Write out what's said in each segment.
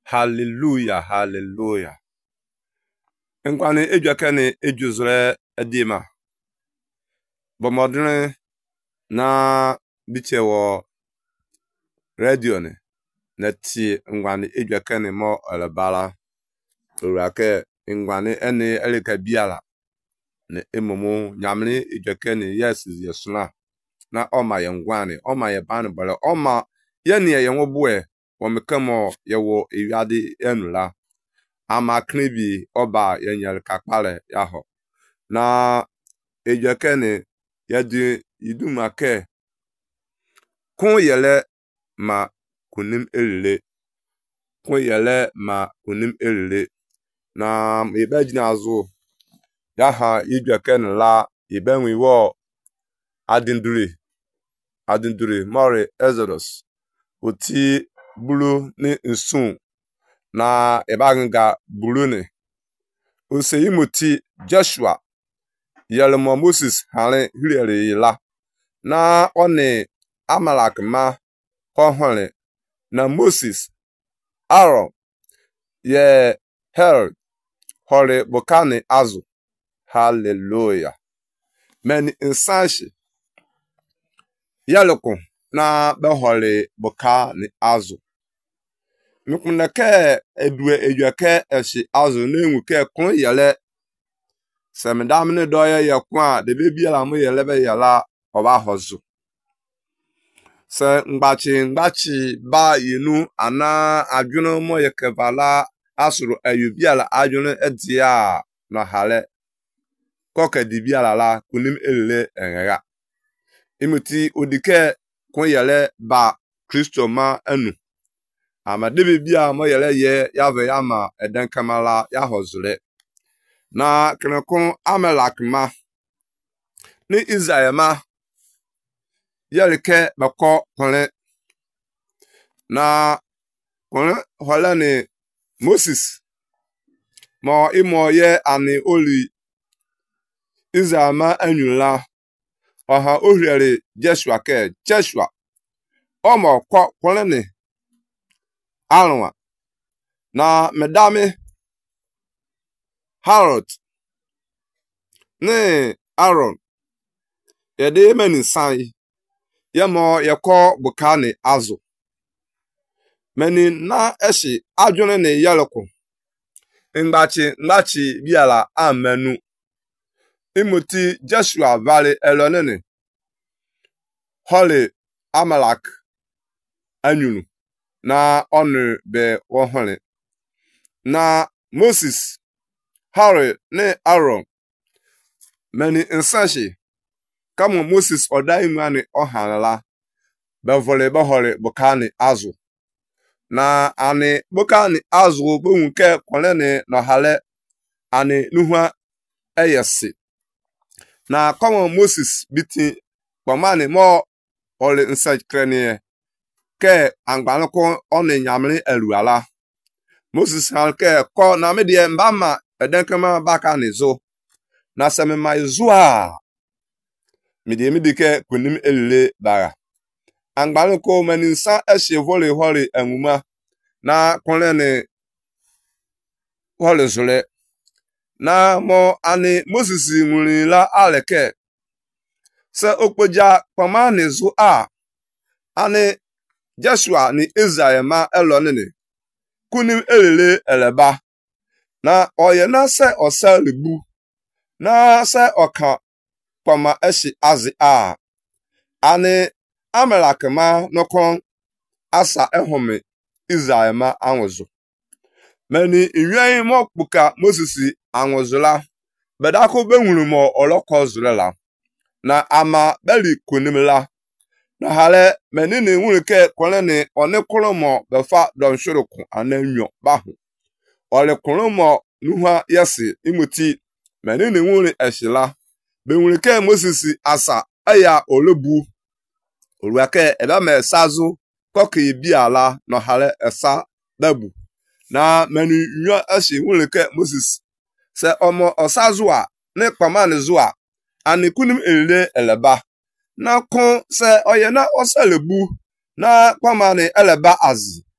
Hallelujah, hallelujah. Nkwani ejwakane ejuzre edima. Bomodne na bichewo radio ne nati ngwani ejwakane mo alabala. Urake ngwani ene eleka biala ne emomo nyamni ejwakane yes yesuna na oma ye ngwani oma ye ban bale oma yene ye nwobwe womekamo yewo ewiade enula. Ama kribi oba yenyel kakpale yaho na ejekene yadi idumake kun yele ma kunim elile kun yele ma kunim elile na ibejina azu yaha ejekene la ibenwi wo adinduri more Exodus oti bulu ni nsun na ebanga bulune Useyimuti Joshua yelmo Moses hale hilere la na one Amalak ma kohole na Moses Aaron ye Herod hole bokani azu. Hallelujah. Many insanshi yaloko na behole bokani azu. Nukuneke edwe ejweke eshi azu nenwuke kun yele semdamne doye yakwa de bebiala mu yele be yala oba hozu se ngbachi ba yinu ana adwuno mo yekevala asuru ayubiala adwuno edia na hale koke dibiala la kunim elele enga imuti odike kun yele ba Kristo ma anu ama debe bia mo yele ye yave yama edenkamala ya hozule na krenekon Amalak ma ni Israel ma yelike bako kone na kone hola ni Moses mo imo ye ani oli Israel ma anyula oha ohriere Joshua ke Joshua omo kone ni Aaron na medame Herod ni Aaron yede meni sai yemo yeko bukani azu meni na eshi adwene ne yaloko ngbachi biala amenu imuti Joshua vale elonene holy Amalak anyunu na onu be wohole na Moses Harry ne Aaron meni insanshi kama Moses odai mani ohanala bevole behole bukani azu na ani bukani azu bunke konene no hale ani nuhwa eyesi na kama Moses biti pamani mo ole nsakrenie ke angbanko oni nyamri eluala Moses halke ko na medie mbama edenkema baka nizo na semema izua midike kunim elile bara angbanko maninsa eshe vole hole enuma na konene hole zule na mo ani Moses nwurila aleke se okpoja pamani zu ani Joshua ni Israel ma elonene kunim elile eleba na oye na se osalibu na se oka pama eshi azi ani Amalak ma nokon asa ehome Israel ma anwozu meni iwen mo kpuka Moses anwozula bedako benwuru mo oloko zulela na ama beli kunimla na hale meni ni nwurike konene onekolomo befa donshuruku anenyo bahu ole kolomo nuha yesi imuti meni ni nwuri eshila benwurike Moses asa aya olobu oruake eba me sazu koki biala no hale esa dabu na meni nyo eshi nwurike Moses se omo osazua ne pamani zua ani kunim elile eleba na kon se oye na oselebu na pamani eleba azi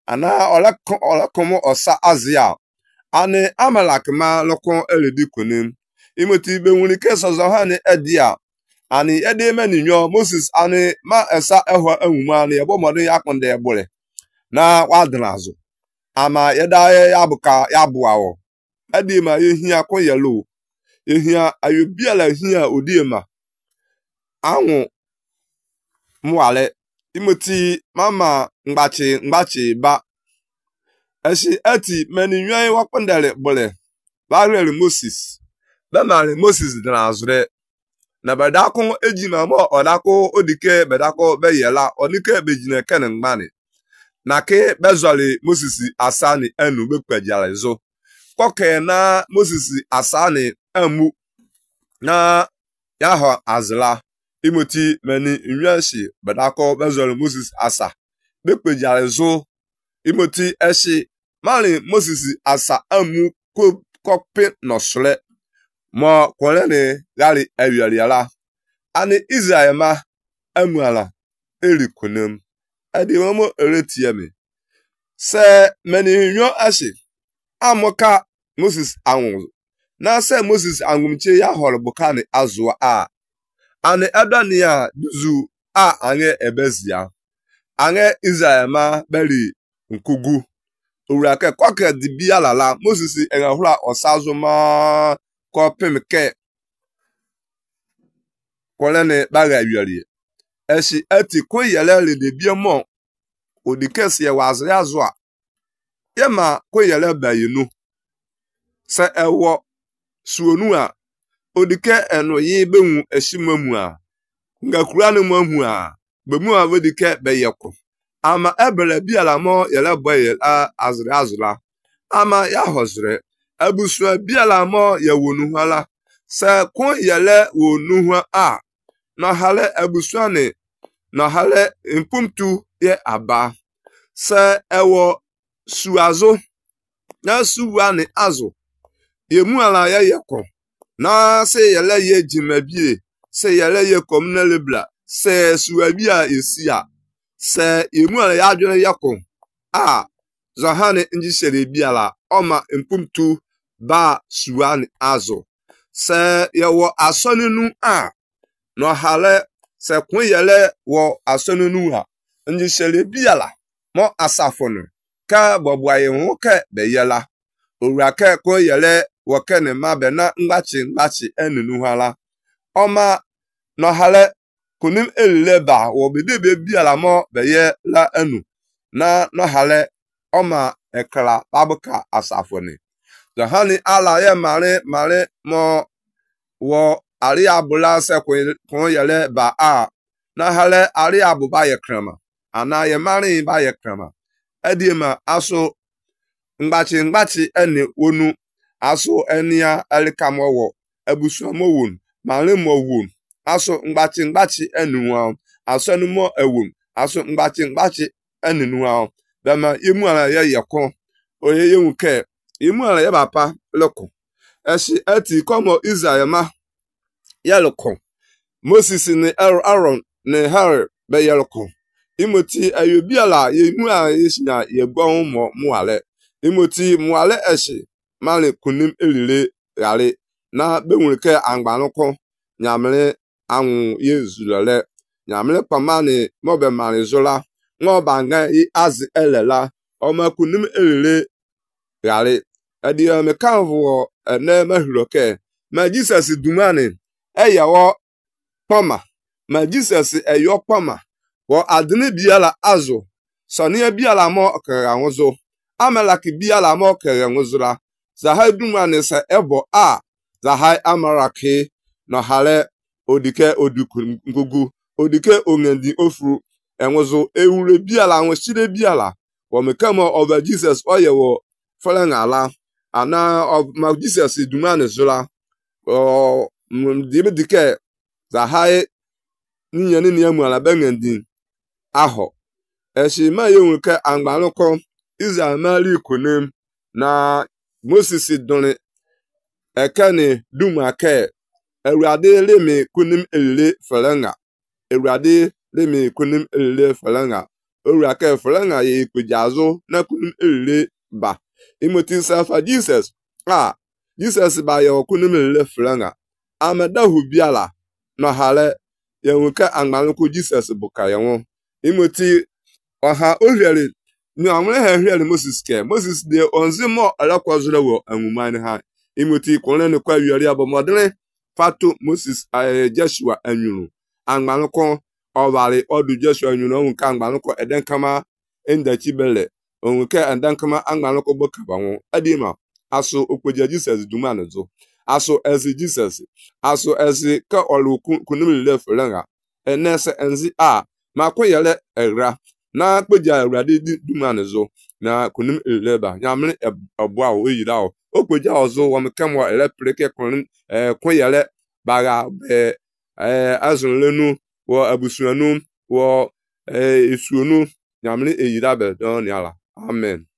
ana ola komo osa azia ani amalak ma lokon eledi kunim imoti be nwuri ke sozo ha ni edia ani ede mani nyo Moses ani ma esa ehwa enwuma ani ebo modun yakonde ebule na wadnazo ama yeda ya buka ya buawo edi ma yehia ko yelo yehia ayobiala hia odiema anwu mwale imoti mama ngbachi ba eshi eti meni nyoy wakondele bole barel Moses bemale Moses dana azure na bedako ejima mo odako odike bedako beyela onike bejine kenen ngmani na ke bezoli Moses asani enu bekpejale zo koke na Moses asani emu na yaho azla imoti meni nyashi bedako bezoli Moses asa bekpejale zo imoti eshi mali Moses asa emu kokpe nosle mo kolene gali ewialiala ani Israel ma emuala erikunem edi momo eretieme se meni nyo ashi amoka Moses anwu na se Moses angumche ya holbukani azwa a ani edani a duzu a ange ebezia ange Israel ma beri nkugu urake kwake dibia lala Moses engahura osazuma ko pemke kolene baga wiali eshi eti ko yele de biemo odikesi wazri azwa yema ko yele bayinu se ewo suonu a odike eno yi bewu eshimamu a ngakura ne mamu a bemu a wedike beyeko ama ebele biala mo yele boye azri azla ama ya hozre abusu biala mo yewonu hala se ko yele wonu a na hale abusuane na hale impumtu ye aba se ewo suazo na suwane azo yemu ala ya yeko na se yele ye jimabie se yele ye komnele bla se suabia esia se yemu ala ya adwene yeko a zahane njishere biala oma impumtu ba suwane azo se yewo asonenu a no hale se kun yele wo asonenu ha njishere biala mo asafonu ka bobwaye nwoke beyela orake ko yele wokene mabe na ngbachi enunu hala oma no hale kunim eleba wo bedebe biala mo beye la enu na no hale oma ekla babuka asafoni zahani ala ye mare mo wo ari abula se kun yele ba a na hale ari abuba ye krama ana ye mare ba ye krama edima aso ngbachi eni wonu aso enia elikamowo ebusuamowun mare mo won aso ngbachi enu aso enu mo ewun aso ngbachi enu bema imu ala ye yekon oye yewuke imu ala ye bapa loko eshi eti komo Israel ma yeloko Moses ni Aaron ni Harry be yeloko imoti ayobiala yemu a yesina yegbon mo muale imoti muale eshi male kunim elile yale na benwurike angbanoko nyamle anwu yezulele nyamle pamane mobe mane zola ngo banga yi az elela oma kunim elile yale edi me kanvo ene mahuroke ma Jesus dumane eyawo pama ma Jesus eyo pama wo adne biala azo sonia biala mo kere nwozo amalaki biala mo kere nwozura zahai dumane se ebo a zahai amaraki no hale odike odukun ngugu odike ongendi ofru enwozo ewure biala nwosire biala wo mekamo over Jesus oyewo folengala ana of ma Jesus dumane zura o dibedike zahai ninyani ni amuala bengendi aho eshi ma yenwuke angbanoko Israel mali kunem na Moses doni ekene dumake ewrade lemi kunim elile felenga ewrade lemi kunim elile felenga owura ka franga ye kpejazo na kunum ele ba imoti safa Jesus Jesus ba ye kunum ele franga amada hubiala no hale ye nka angbanko Jesus buka ye won imoti ọha ohwere ni amre ha hwere Moses de onzimo alakwazura wo anwumane ha imoti konle ne kwa wiari abomodene fato Moses Joshua anwuru angbanko ọwari ọdụ Joshua anwuru onka angbanko edenkama endachi bele onka edenkama angbanko bokabanwo adima aso okweja Jesus dumanozo aso ezi Jesus aso ezi ka olu kunumile franga enese enzi makoyele era na kpeja awurade dumanozo na kunum leba nyamre abo awo yira o okweja ozo wo mekamo electric kun koyele baga azunlenu wo abusuanu wo esuonu nyamre eyira be don yala amen.